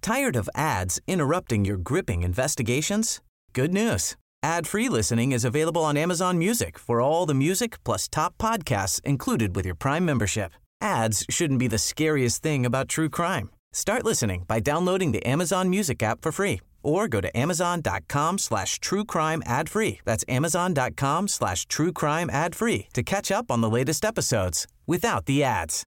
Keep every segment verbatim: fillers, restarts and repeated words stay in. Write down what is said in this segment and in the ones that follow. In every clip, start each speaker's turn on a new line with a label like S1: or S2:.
S1: Tired of ads interrupting your gripping investigations? Good news. Ad-free listening is available on Amazon Music for all the music plus top podcasts included with your Prime membership. Ads shouldn't be the scariest thing about true crime. Start listening by downloading the Amazon Music app for free or go to amazon.com slash true crime ad free. That's amazon.com slash true crime ad free to catch up on the latest episodes without the ads.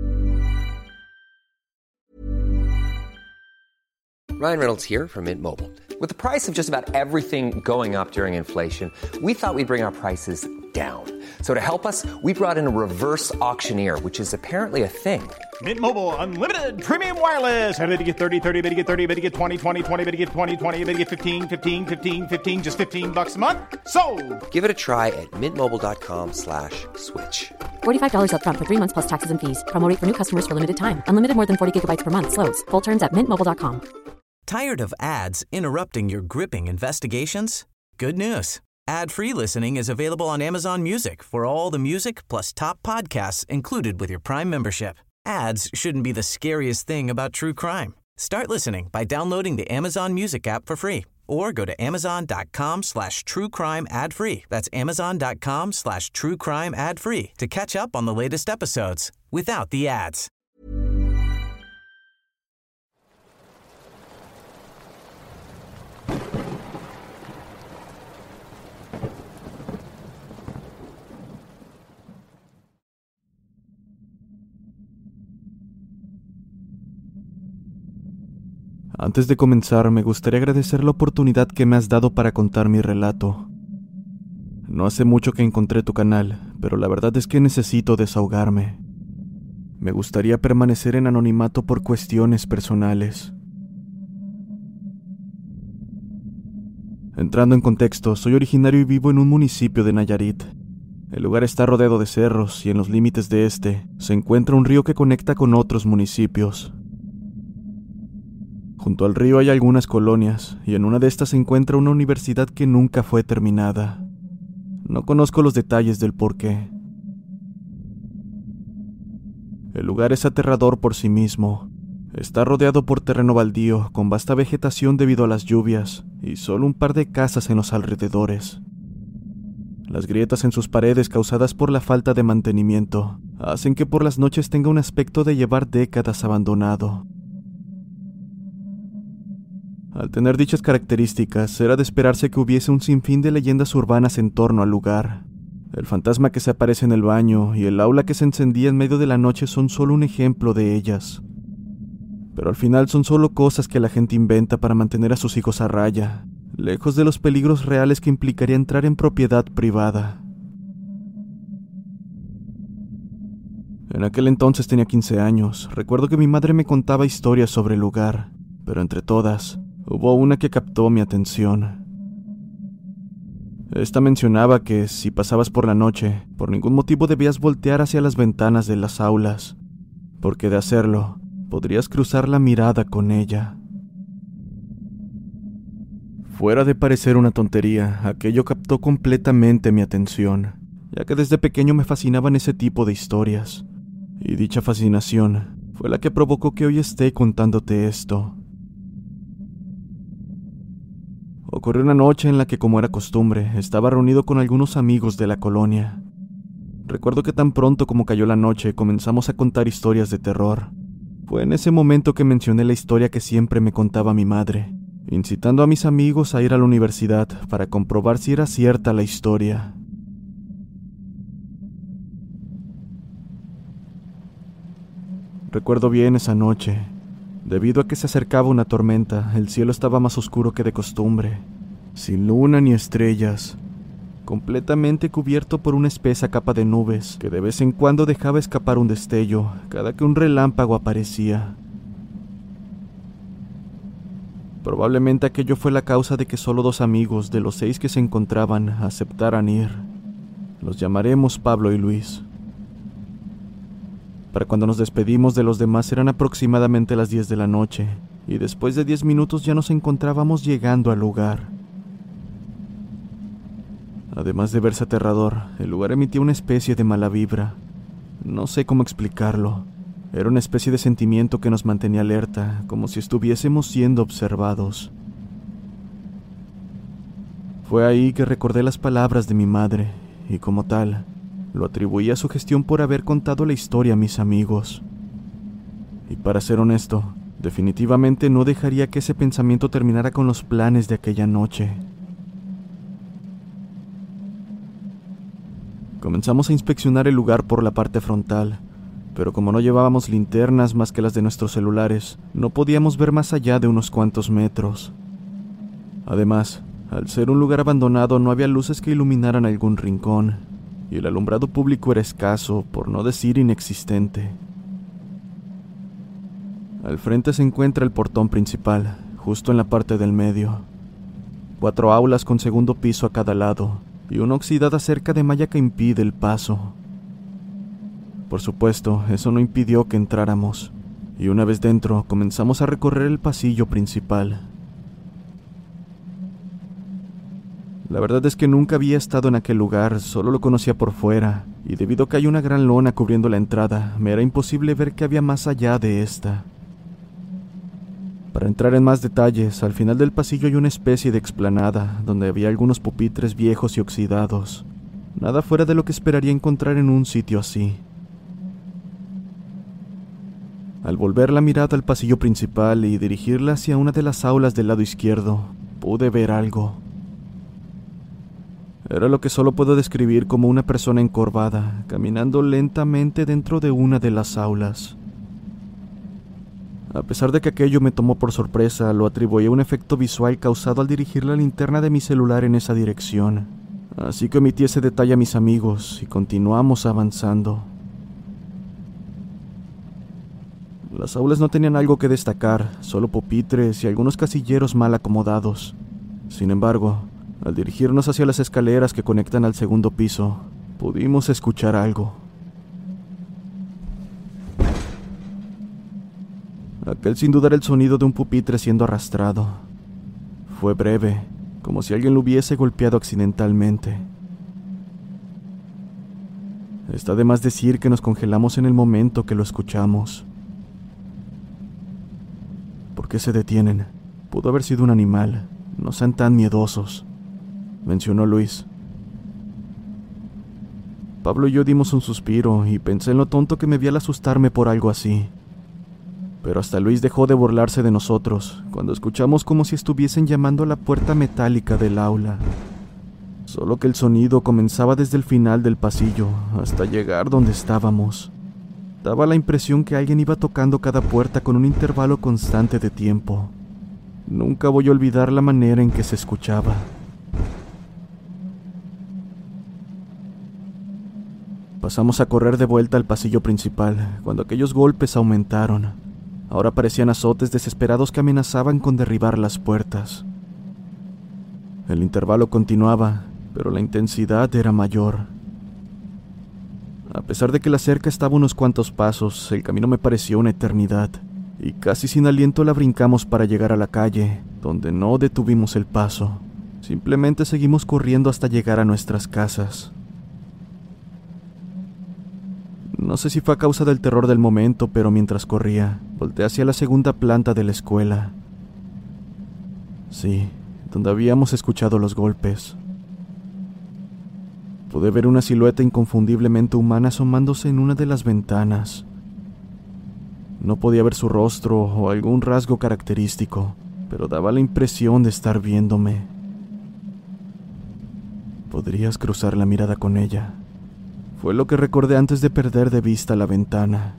S2: Ryan Reynolds here from Mint Mobile. With the price of just about everything going up during inflation, we thought we'd bring our prices down. So to help us, we brought in a reverse auctioneer, which is apparently a thing.
S3: Mint Mobile Unlimited Premium Wireless. How to get thirty, thirty, how to get thirty, how to get twenty, twenty, twenty, how to get twenty, twenty, how to get fifteen, fifteen, fifteen, fifteen, just fifteen bucks a month? Sold!
S2: Give it a try at mintmobile.com slash switch.
S4: forty-five dollars up front for three months plus taxes and fees. Promo rate for new customers for limited time. Unlimited more than forty gigabytes per month. Slows full terms at mint mobile dot com.
S1: Tired of ads interrupting your gripping investigations? Good news. Ad-free listening is available on Amazon Music for all the music plus top podcasts included with your Prime membership. Ads shouldn't be the scariest thing about true crime. Start listening by downloading the Amazon Music app for free or go to amazon.com slash true crime ad free. That's amazon.com slash true crime ad free to catch up on the latest episodes without the ads.
S5: Antes de comenzar, me gustaría agradecer la oportunidad que me has dado para contar mi relato. No hace mucho que encontré tu canal, pero la verdad es que necesito desahogarme. Me gustaría permanecer en anonimato por cuestiones personales. Entrando en contexto, soy originario y vivo en un municipio de Nayarit. El lugar está rodeado de cerros y en los límites de este se encuentra un río que conecta con otros municipios. Junto al río hay algunas colonias, y en una de estas se encuentra una universidad que nunca fue terminada. No conozco los detalles del porqué. El lugar es aterrador por sí mismo. Está rodeado por terreno baldío, con vasta vegetación debido a las lluvias, y solo un par de casas en los alrededores. Las grietas en sus paredes causadas por la falta de mantenimiento hacen que por las noches tenga un aspecto de llevar décadas abandonado. Al tener dichas características, era de esperarse que hubiese un sinfín de leyendas urbanas en torno al lugar. El fantasma que se aparece en el baño y el aula que se encendía en medio de la noche son solo un ejemplo de ellas. Pero al final son solo cosas que la gente inventa para mantener a sus hijos a raya, lejos de los peligros reales que implicaría entrar en propiedad privada. En aquel entonces tenía quince años. Recuerdo que mi madre me contaba historias sobre el lugar, pero entre todas, hubo una que captó mi atención. Esta mencionaba que si pasabas por la noche, por ningún motivo debías voltear hacia las ventanas de las aulas, porque de hacerlo, podrías cruzar la mirada con ella. Fuera de parecer una tontería, aquello captó completamente mi atención, ya que desde pequeño me fascinaban ese tipo de historias, y dicha fascinación fue la que provocó que hoy esté contándote esto. Ocurrió una noche en la que, como era costumbre, estaba reunido con algunos amigos de la colonia. Recuerdo que tan pronto como cayó la noche comenzamos a contar historias de terror. Fue en ese momento que mencioné la historia que siempre me contaba mi madre, incitando a mis amigos a ir a la universidad para comprobar si era cierta la historia. Recuerdo bien esa noche. Debido a que se acercaba una tormenta, el cielo estaba más oscuro que de costumbre, sin luna ni estrellas, completamente cubierto por una espesa capa de nubes que de vez en cuando dejaba escapar un destello cada que un relámpago aparecía. Probablemente aquello fue la causa de que solo dos amigos de los seis que se encontraban aceptaran ir. Los llamaremos Pablo y Luis. Para cuando nos despedimos de los demás eran aproximadamente las diez de la noche, y después de diez minutos ya nos encontrábamos llegando al lugar. Además de verse aterrador, el lugar emitía una especie de mala vibra. No sé cómo explicarlo. Era una especie de sentimiento que nos mantenía alerta, como si estuviésemos siendo observados. Fue ahí que recordé las palabras de mi madre, y como tal, lo atribuí a su gestión por haber contado la historia a mis amigos. Y para ser honesto, definitivamente no dejaría que ese pensamiento terminara con los planes de aquella noche. Comenzamos a inspeccionar el lugar por la parte frontal, pero como no llevábamos linternas más que las de nuestros celulares, no podíamos ver más allá de unos cuantos metros. Además, al ser un lugar abandonado no había luces que iluminaran algún rincón, y el alumbrado público era escaso, por no decir inexistente. Al frente se encuentra el portón principal, justo en la parte del medio. Cuatro aulas con segundo piso a cada lado, y una oxidada cerca de malla que impide el paso. Por supuesto, eso no impidió que entráramos, y una vez dentro comenzamos a recorrer el pasillo principal. La verdad es que nunca había estado en aquel lugar, solo lo conocía por fuera, y debido a que hay una gran lona cubriendo la entrada, me era imposible ver qué había más allá de esta. Para entrar en más detalles, al final del pasillo hay una especie de explanada, donde había algunos pupitres viejos y oxidados. Nada fuera de lo que esperaría encontrar en un sitio así. Al volver la mirada al pasillo principal y dirigirla hacia una de las aulas del lado izquierdo, pude ver algo. Era lo que solo puedo describir como una persona encorvada, caminando lentamente dentro de una de las aulas. A pesar de que aquello me tomó por sorpresa, lo atribuí a un efecto visual causado al dirigir la linterna de mi celular en esa dirección. Así que omití ese detalle a mis amigos y continuamos avanzando. Las aulas no tenían algo que destacar, solo pupitres y algunos casilleros mal acomodados. Sin embargo, al dirigirnos hacia las escaleras que conectan al segundo piso, pudimos escuchar algo. Aquel sin dudar el sonido de un pupitre siendo arrastrado. Fue breve, como si alguien lo hubiese golpeado accidentalmente. Está de más decir que nos congelamos en el momento que lo escuchamos. ¿Por qué se detienen? Pudo haber sido un animal. No sean tan miedosos, mencionó Luis. Pablo y yo dimos un suspiro y pensé en lo tonto que me vi al asustarme por algo así. Pero hasta Luis dejó de burlarse de nosotros cuando escuchamos como si estuviesen llamando a la puerta metálica del aula. Solo que el sonido comenzaba desde el final del pasillo hasta llegar donde estábamos. Daba la impresión que alguien iba tocando cada puerta con un intervalo constante de tiempo. Nunca voy a olvidar la manera en que se escuchaba. Pasamos a correr de vuelta al pasillo principal cuando aquellos golpes aumentaron. Ahora parecían azotes desesperados que amenazaban con derribar las puertas. El intervalo continuaba, pero la intensidad era mayor. A pesar de que la cerca estaba a unos cuantos pasos, el camino me pareció una eternidad, y casi sin aliento la brincamos para llegar a la calle, donde no detuvimos el paso. Simplemente seguimos corriendo hasta llegar a nuestras casas. No sé si fue a causa del terror del momento, pero mientras corría, volteé hacia la segunda planta de la escuela. Sí, donde habíamos escuchado los golpes. Pude ver una silueta inconfundiblemente humana asomándose en una de las ventanas. No podía ver su rostro o algún rasgo característico, pero daba la impresión de estar viéndome. Podrías cruzar la mirada con ella. Fue lo que recordé antes de perder de vista la ventana.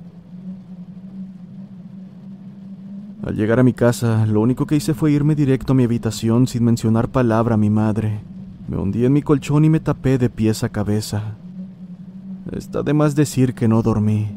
S5: Al llegar a mi casa, lo único que hice fue irme directo a mi habitación sin mencionar palabra a mi madre. Me hundí en mi colchón y me tapé de pies a cabeza. Está de más decir que no dormí.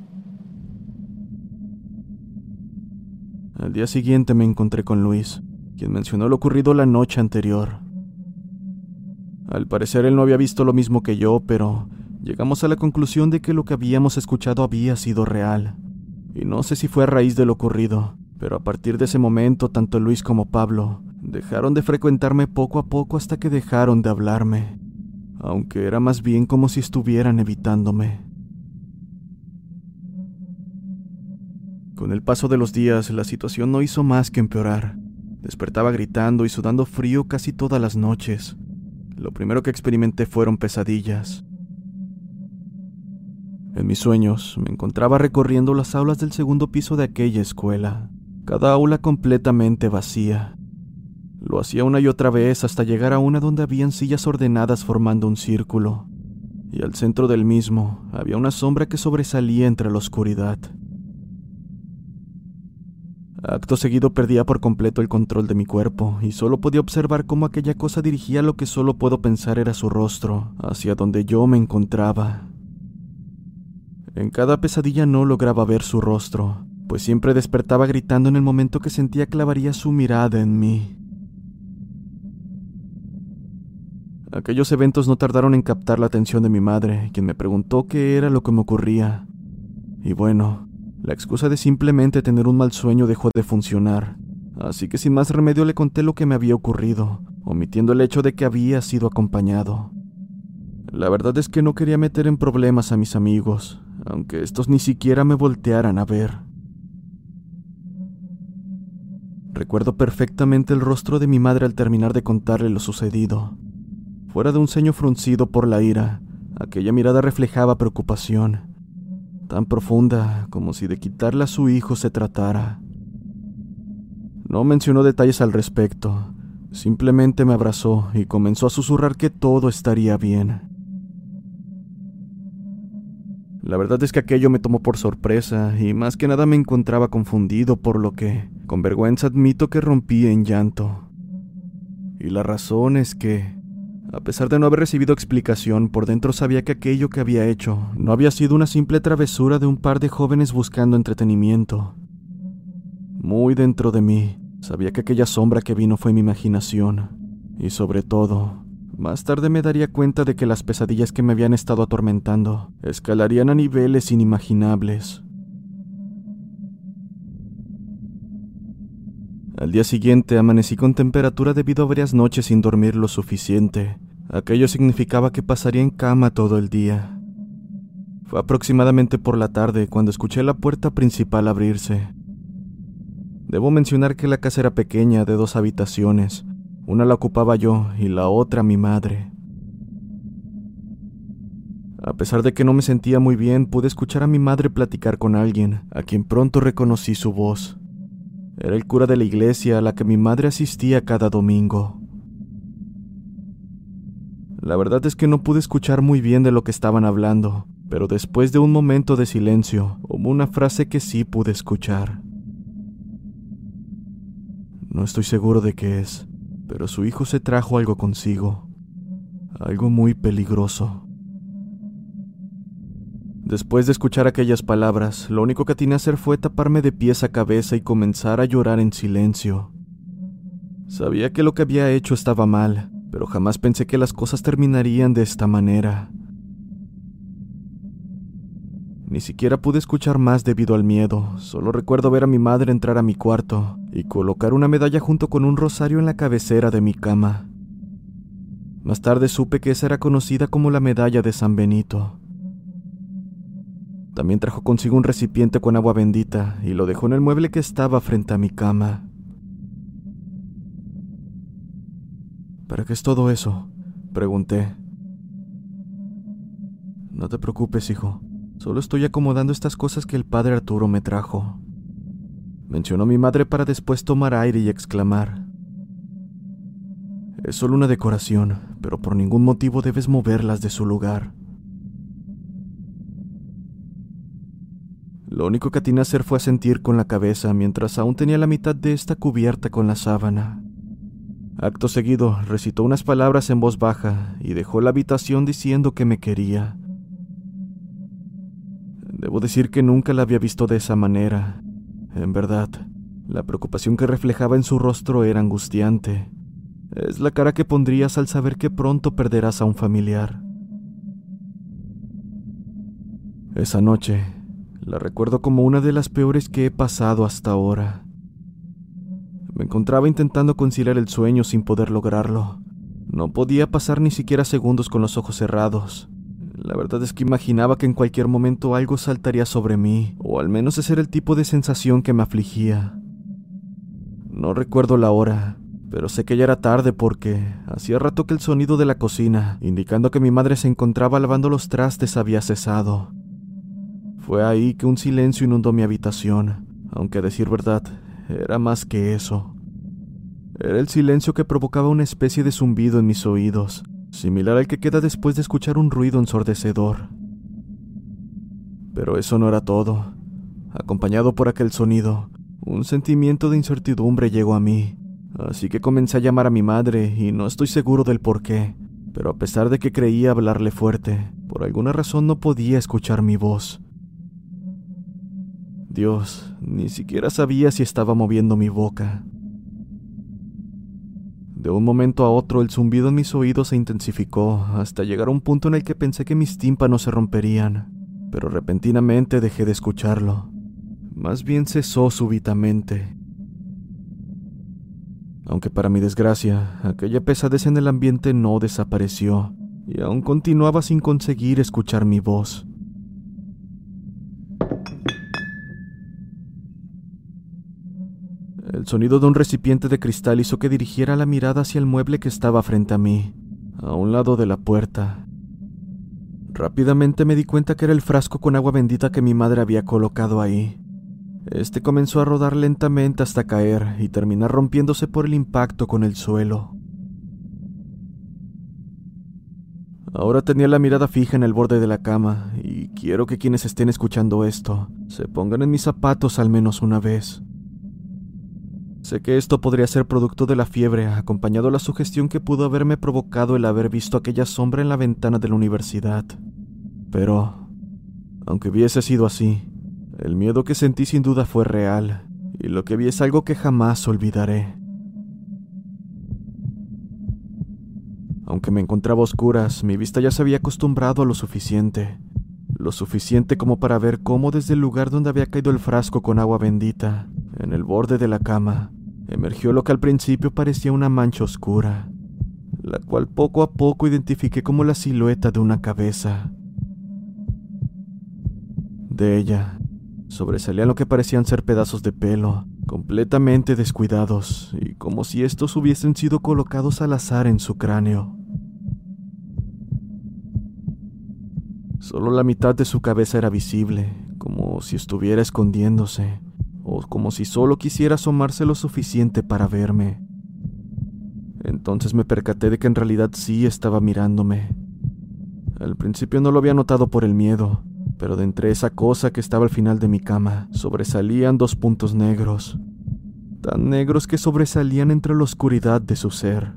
S5: Al día siguiente me encontré con Luis, quien mencionó lo ocurrido la noche anterior. Al parecer él no había visto lo mismo que yo, pero llegamos a la conclusión de que lo que habíamos escuchado había sido real. Y no sé si fue a raíz de lo ocurrido, pero a partir de ese momento tanto Luis como Pablo dejaron de frecuentarme poco a poco hasta que dejaron de hablarme, aunque era más bien como si estuvieran evitándome. Con el paso de los días, la situación no hizo más que empeorar. Despertaba gritando y sudando frío casi todas las noches. Lo primero que experimenté fueron pesadillas. En mis sueños, me encontraba recorriendo las aulas del segundo piso de aquella escuela, cada aula completamente vacía. Lo hacía una y otra vez hasta llegar a una donde habían sillas ordenadas formando un círculo, y al centro del mismo había una sombra que sobresalía entre la oscuridad. Acto seguido perdía por completo el control de mi cuerpo y solo podía observar cómo aquella cosa dirigía lo que solo puedo pensar era su rostro, hacia donde yo me encontraba. En cada pesadilla no lograba ver su rostro, pues siempre despertaba gritando en el momento que sentía clavaría su mirada en mí. Aquellos eventos no tardaron en captar la atención de mi madre, quien me preguntó qué era lo que me ocurría. Y bueno, la excusa de simplemente tener un mal sueño dejó de funcionar, así que sin más remedio le conté lo que me había ocurrido, omitiendo el hecho de que había sido acompañado. La verdad es que no quería meter en problemas a mis amigos, aunque estos ni siquiera me voltearan a ver. Recuerdo perfectamente el rostro de mi madre al terminar de contarle lo sucedido. Fuera de un ceño fruncido por la ira, aquella mirada reflejaba preocupación, tan profunda como si de quitarle a su hijo se tratara. No mencionó detalles al respecto, simplemente me abrazó y comenzó a susurrar que todo estaría bien. La verdad es que aquello me tomó por sorpresa y más que nada me encontraba confundido, por lo que, con vergüenza admito que rompí en llanto. Y la razón es que, a pesar de no haber recibido explicación, por dentro sabía que aquello que había hecho no había sido una simple travesura de un par de jóvenes buscando entretenimiento. Muy dentro de mí, sabía que aquella sombra que vino fue mi imaginación, y sobre todo, más tarde me daría cuenta de que las pesadillas que me habían estado atormentando escalarían a niveles inimaginables. Al día siguiente amanecí con temperatura debido a varias noches sin dormir lo suficiente. Aquello significaba que pasaría en cama todo el día. Fue aproximadamente por la tarde cuando escuché la puerta principal abrirse. Debo mencionar que la casa era pequeña, de dos habitaciones. Una la ocupaba yo y la otra mi madre. A pesar de que no me sentía muy bien, pude escuchar a mi madre platicar con alguien, a quien pronto reconocí su voz. Era el cura de la iglesia a la que mi madre asistía cada domingo. La verdad es que no pude escuchar muy bien de lo que estaban hablando, pero después de un momento de silencio, hubo una frase que sí pude escuchar. No estoy seguro de qué es, pero su hijo se trajo algo consigo, algo muy peligroso. Después de escuchar aquellas palabras, lo único que atiné a hacer fue taparme de pies a cabeza y comenzar a llorar en silencio. Sabía que lo que había hecho estaba mal, pero jamás pensé que las cosas terminarían de esta manera. Ni siquiera pude escuchar más debido al miedo, solo recuerdo ver a mi madre entrar a mi cuarto y colocar una medalla junto con un rosario en la cabecera de mi cama. Más tarde supe que esa era conocida como la medalla de San Benito. También trajo consigo un recipiente con agua bendita y lo dejó en el mueble que estaba frente a mi cama. ¿Para qué es todo eso?, pregunté. No te preocupes, hijo. Solo estoy acomodando estas cosas que el padre Arturo me trajo, mencionó mi madre para después tomar aire y exclamar. Es solo una decoración, pero por ningún motivo debes moverlas de su lugar. Lo único que atiné a hacer fue asentir con la cabeza mientras aún tenía la mitad de esta cubierta con la sábana. Acto seguido, recitó unas palabras en voz baja y dejó la habitación diciendo que me quería. Debo decir que nunca la había visto de esa manera. En verdad, la preocupación que reflejaba en su rostro era angustiante. Es la cara que pondrías al saber que pronto perderás a un familiar. Esa noche, la recuerdo como una de las peores que he pasado hasta ahora. Me encontraba intentando conciliar el sueño sin poder lograrlo. No podía pasar ni siquiera segundos con los ojos cerrados. La verdad es que imaginaba que en cualquier momento algo saltaría sobre mí, o al menos ese era el tipo de sensación que me afligía. No recuerdo la hora, pero sé que ya era tarde porque hacía rato que el sonido de la cocina, indicando que mi madre se encontraba lavando los trastes, había cesado. Fue ahí que un silencio inundó mi habitación, aunque a decir verdad, era más que eso. Era el silencio que provocaba una especie de zumbido en mis oídos, similar al que queda después de escuchar un ruido ensordecedor. Pero eso no era todo. Acompañado por aquel sonido, un sentimiento de incertidumbre llegó a mí, así que comencé a llamar a mi madre y no estoy seguro del por qué, pero a pesar de que creía hablarle fuerte, por alguna razón no podía escuchar mi voz. Dios, ni siquiera sabía si estaba moviendo mi boca. De un momento a otro, el zumbido en mis oídos se intensificó hasta llegar a un punto en el que pensé que mis tímpanos se romperían, pero repentinamente dejé de escucharlo. Más bien cesó súbitamente. Aunque para mi desgracia, aquella pesadez en el ambiente no desapareció, y aún continuaba sin conseguir escuchar mi voz. El sonido de un recipiente de cristal hizo que dirigiera la mirada hacia el mueble que estaba frente a mí, a un lado de la puerta. Rápidamente me di cuenta que era el frasco con agua bendita que mi madre había colocado ahí. Este comenzó a rodar lentamente hasta caer y terminar rompiéndose por el impacto con el suelo. Ahora tenía la mirada fija en el borde de la cama y quiero que quienes estén escuchando esto se pongan en mis zapatos al menos una vez. Sé que esto podría ser producto de la fiebre, acompañado de la sugestión que pudo haberme provocado el haber visto aquella sombra en la ventana de la universidad. Pero, aunque hubiese sido así, el miedo que sentí sin duda fue real, y lo que vi es algo que jamás olvidaré. Aunque me encontraba a oscuras, mi vista ya se había acostumbrado a lo suficiente. Lo suficiente como para ver cómo desde el lugar donde había caído el frasco con agua bendita, en el borde de la cama, emergió lo que al principio parecía una mancha oscura, la cual poco a poco identifiqué como la silueta de una cabeza. De ella sobresalían lo que parecían ser pedazos de pelo, completamente descuidados, y como si estos hubiesen sido colocados al azar en su cráneo. Solo la mitad de su cabeza era visible, como si estuviera escondiéndose, o como si solo quisiera asomarse lo suficiente para verme. Entonces me percaté de que en realidad sí estaba mirándome. Al principio no lo había notado por el miedo, pero de entre esa cosa que estaba al final de mi cama, sobresalían dos puntos negros, tan negros que sobresalían entre la oscuridad de su ser.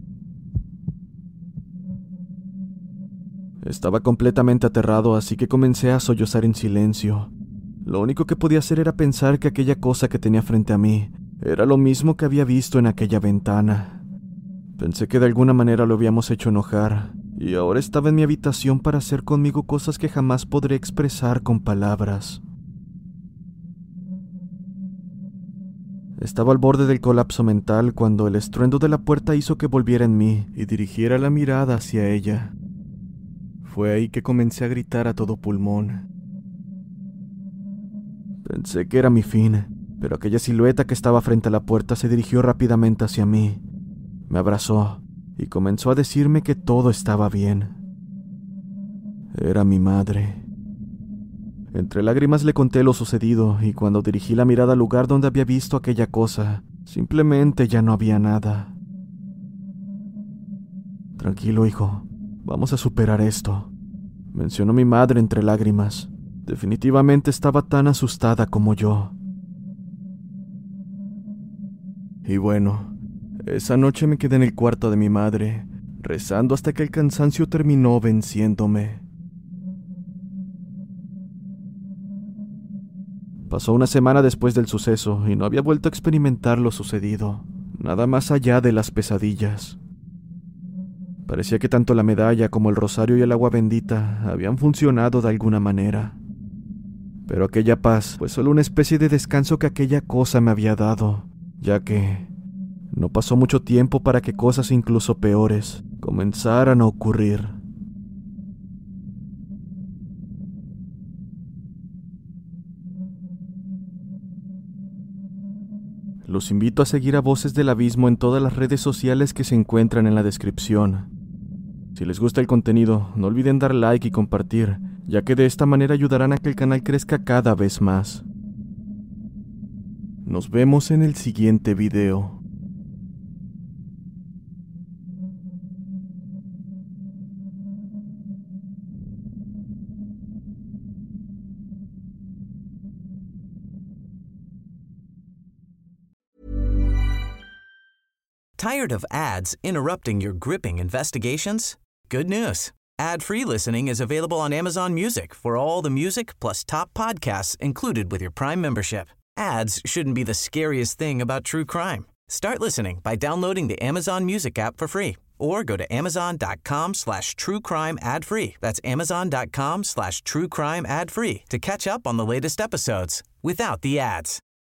S5: Estaba completamente aterrado, así que comencé a sollozar en silencio. Lo único que podía hacer era pensar que aquella cosa que tenía frente a mí era lo mismo que había visto en aquella ventana. Pensé que de alguna manera lo habíamos hecho enojar, y ahora estaba en mi habitación para hacer conmigo cosas que jamás podré expresar con palabras. Estaba al borde del colapso mental cuando el estruendo de la puerta hizo que volviera en mí y dirigiera la mirada hacia ella. Fue ahí que comencé a gritar a todo pulmón. Pensé que era mi fin, pero aquella silueta que estaba frente a la puerta se dirigió rápidamente hacia mí. Me abrazó y comenzó a decirme que todo estaba bien. Era mi madre. Entre lágrimas le conté lo sucedido y cuando dirigí la mirada al lugar donde había visto aquella cosa, simplemente ya no había nada. Tranquilo, hijo, vamos a superar esto, mencionó mi madre entre lágrimas. Definitivamente estaba tan asustada como yo. Y bueno, esa noche me quedé en el cuarto de mi madre, rezando hasta que el cansancio terminó venciéndome. Pasó una semana después del suceso y no había vuelto a experimentar lo sucedido, nada más allá de las pesadillas. Parecía que tanto la medalla como el rosario y el agua bendita habían funcionado de alguna manera. Pero aquella paz fue solo una especie de descanso que aquella cosa me había dado, ya que no pasó mucho tiempo para que cosas incluso peores comenzaran a ocurrir. Los invito a seguir a Voces del Abismo en todas las redes sociales que se encuentran en la descripción. Si les gusta el contenido, no olviden dar like y compartir, ya que de esta manera ayudarán a que el canal crezca cada vez más. Nos vemos en el siguiente video.
S1: Tired of ads interrupting your gripping investigations? Good news. Ad-free listening is available on Amazon Music for all the music plus top podcasts included with your Prime membership. Ads shouldn't be the scariest thing about true crime. Start listening by downloading the Amazon Music app for free or go to amazon.com slash true crime ad free. That's amazon.com slash true crime ad free to catch up on the latest episodes without the ads.